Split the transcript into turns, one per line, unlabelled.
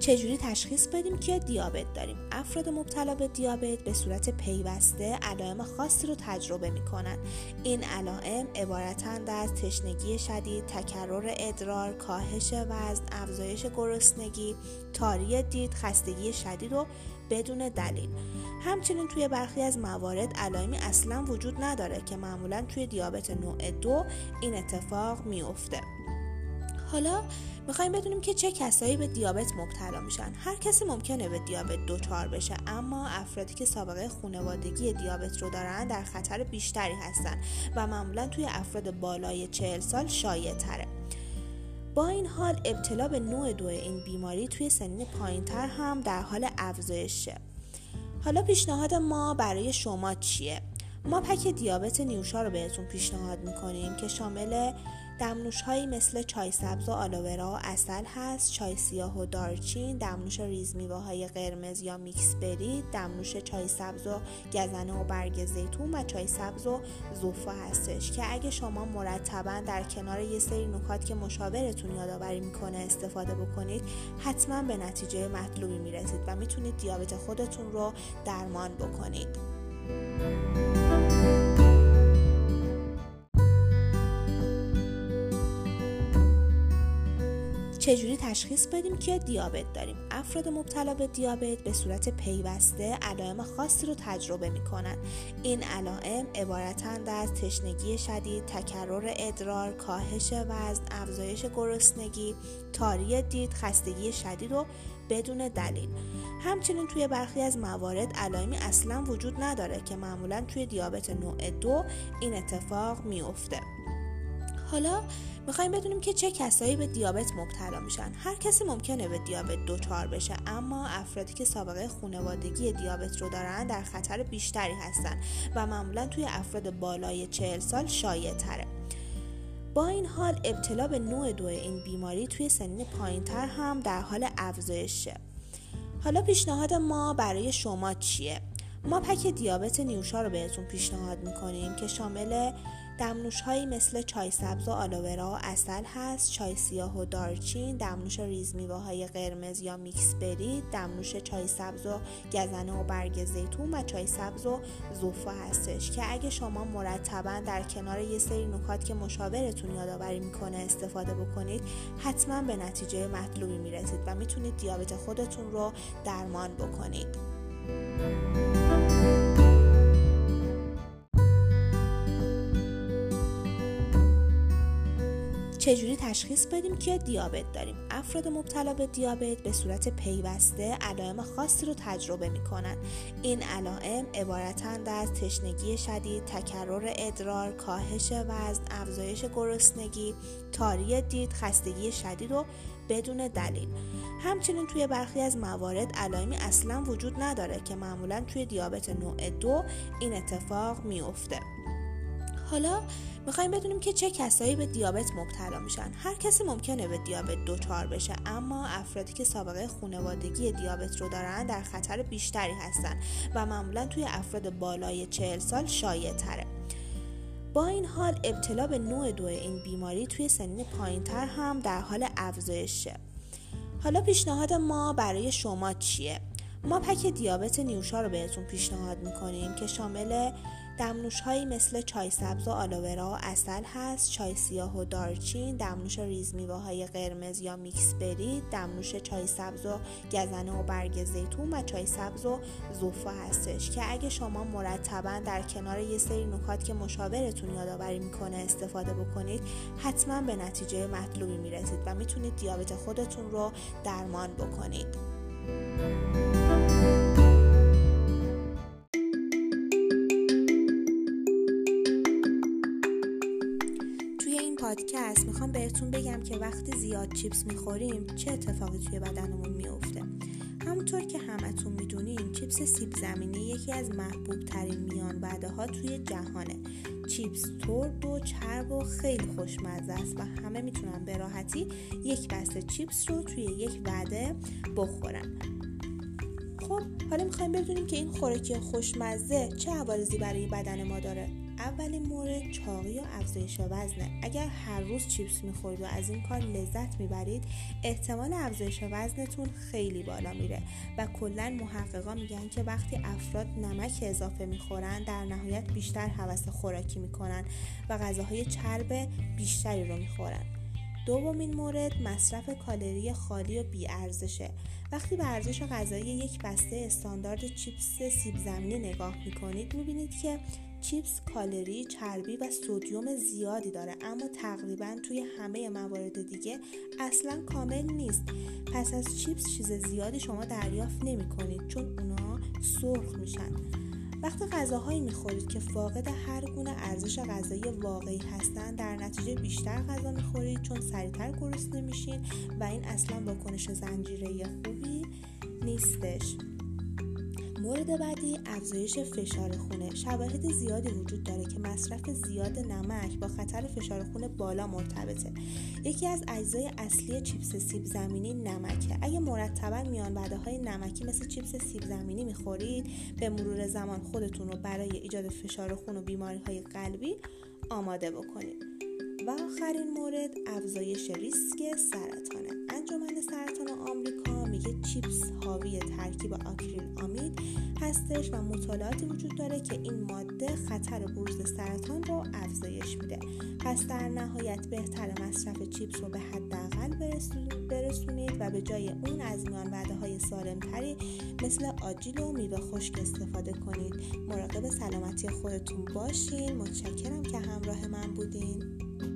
چجوری تشخیص بدیم که دیابت داریم؟ افراد مبتلا به دیابت به صورت پیوسته علائم خاصی رو تجربه می‌کنند. این علائم عبارتند از تشنگی شدید، تکرر ادرار، کاهش وزن، افزایش گرسنگی، تاری دید، خستگی شدید و بدون دلیل. همچنین توی برخی از موارد علائمی اصلا وجود نداره که معمولا توی دیابت نوع 2 این اتفاق میفته. حالا میخوایم بدونیم که چه کسایی به دیابت مبتلا میشن. هر کسی ممکنه به دیابت دچار بشه، اما افرادی که سابقه خانوادگی دیابت رو دارن در خطر بیشتری هستن و معمولا توی افراد بالای 40 سال شایع تره. با این حال ابتلا به نوع 2 این بیماری توی سنین پایین‌تر هم در حال افزایشه. حالا پیشنهاد ما برای شما چیه؟ ما پک دیابت نیوشا رو بهتون پیشنهاد میکنیم که شامل دمنوش هایی مثل چای سبز و آلوورا و عسل هست، چای سیاه و دارچین، دمنوش ریز میوه های قرمز یا میکس بری، دمنوش چای سبز و گزنه و برگ زیتون و چای سبز و زوفا هستش که اگه شما مرتباً در کنار یه سری نکات که مشاورتون یادآوری میکنه استفاده بکنید، حتما به نتیجه مطلوبی میرسید و میتونید دیابت خودتون رو درمان بکنید. چجوری تشخیص بدیم که دیابت داریم؟ افراد مبتلا به دیابت به صورت پیوسته علائم خاصی رو تجربه می‌کنند. این علائم عبارتند از تشنگی شدید، تکرر ادرار، کاهش وزن، افزایش گرسنگی، تاری دید، خستگی شدید و بدون دلیل. همچنین توی برخی از موارد علائمی اصلا وجود نداره که معمولا توی دیابت نوع 2 این اتفاق میفته. حالا میخوایم بدونیم که چه کسایی به دیابت مبتلا میشن. هر کسی ممکنه به دیابت دچار بشه، اما افرادی که سابقه خانوادگی دیابت رو دارن در خطر بیشتری هستن و معمولا توی افراد بالای 40 سال شایع تره. با این حال ابتلا به نوع 2 این بیماری توی سنین پایین‌تر هم در حال افزایشه. حالا پیشنهاد ما برای شما چیه؟ ما پک دیابت نیوشا رو بهتون پیشنهاد میکنیم که شامل دمنوش هایی مثل چای سبز و آلوورا و عسل هست، چای سیاه و دارچین، دمنوش ریز میوه های قرمز یا میکس بری، دمنوش چای سبز و گزنه و برگ زیتون و چای سبز و زوفا هستش که اگه شما مرتباً در کنار یه سری نکات که مشاورتون یادآوری میکنه استفاده بکنید، حتما به نتیجه مطلوبی میرسید و میتونید دیابت خودتون رو درمان بکنید. چجوری تشخیص بدیم که دیابت داریم؟ افراد مبتلا به دیابت به صورت پیوسته علائم خاصی رو تجربه می‌کنند. این علائم عبارتند از تشنگی شدید، تکرر ادرار، کاهش وزن، افزایش گرسنگی، تاری دید، خستگی شدید و بدون دلیل. همچنین توی برخی از موارد علائمی اصلا وجود نداره که معمولا توی دیابت نوع 2 این اتفاق میفته. حالا میخوایم بدونیم که چه کسایی به دیابت مبتلا میشن. هر کسی ممکنه به دیابت دچار بشه، اما افرادی که سابقه خانوادگی دیابت رو دارن در خطر بیشتری هستن و معمولا توی افراد بالای 40 سال شایع تره. با این حال ابتلا به نوع 2 این بیماری توی سنین پایین‌تر هم در حال افزایشه. حالا پیشنهاد ما برای شما چیه؟ ما پک دیابت نیوشا رو بهتون پیشنهاد میکنیم که شامل دمنوش هایی مثل چای سبز و آلوورا و عسل هست، چای سیاه و دارچین، دمنوش ریز میوه های قرمز یا میکس بری، دمنوش چای سبز و گزنه و برگ زیتون و چای سبز و زوفا هستش که اگه شما مرتباً در کنار یه سری نکات که مشاورتون یادآوری میکنه استفاده بکنید، حتما به نتیجه مطلوبی میرسید و میتونید دیابت خودتون رو درمان بکنید. پادکست میخوام بهتون بگم که وقتی زیاد چیپس میخوریم چه اتفاقی توی بدنمون میفته. همونطور که همتون میدونین چیپس سیب زمینی یکی از محبوب ترین میان وعده ها توی جهانه. چیپس ترد و چرب و خیلی خوشمزه است و همه میتونن به راحتی یک بسته چیپس رو توی یک وعده بخورن. خب حالا میخوایم بدونیم که این خوراکی خوشمزه چه عوارضی برای بدن ما داره. اولین مورد چاقی و افزایش وزنه. اگر هر روز چیپس میخورید و از این کار لذت میبرید، احتمال افزایش وزنتون خیلی بالا میره و کلاً محققا میگن که وقتی افراد نمک اضافه میخورن در نهایت بیشتر هوس خوراکی میکنن و غذاهای چرب بیشتری رو میخورن. دومین مورد مصرف کالری خالی و بی‌ارزشه. وقتی به ارزش غذایی یک بسته استاندارد چیپس سیب زمینی نگاه میکنید، میبینید که چیپس کالری، چربی و سدیم زیادی داره، اما تقریبا توی همه موارد دیگه اصلا کامل نیست. پس از چیپس چیز زیادی شما دریافت نمی کنید چون اونا سرخ میشن. وقتی غذاهایی میخورید که فاقد هر گونه ارزش غذایی واقعی هستن، در نتیجه بیشتر غذا میخورید چون سریعتر گرسنه میشین و این اصلا واکنش زنجیره‌ای خوبی نیستش. مورد بعدی افزایش فشار خون. شواهد زیادی وجود داره که مصرف زیاد نمک با خطر فشار خون بالا مرتبطه. یکی از اجزای اصلی چیپس سیب زمینی نمکه. اگه مرتباً میان وعده‌های نمکی مثل چیپس سیب زمینی میخورید، به مرور زمان خودتون رو برای ایجاد فشار خون و بیماری‌های قلبی آماده بکنید. و آخرین مورد افزایش ریسک سرطانه. انجمن سرطان آمریکا میگه چیپس حاوی ترکیب آکریل امید هستش و مطالعاتی وجود داره که این ماده خطر بروز سرطان رو افزایش میده. پس در نهایت بهتر مصرف چیپس رو به حداقل برسونید و به جای اون از میان وعده‌های سالم‌تری مثل آجیل و میوه خشک استفاده کنید. مراقب سلامتی خودتون باشین. متشکرم که همراه من بودین.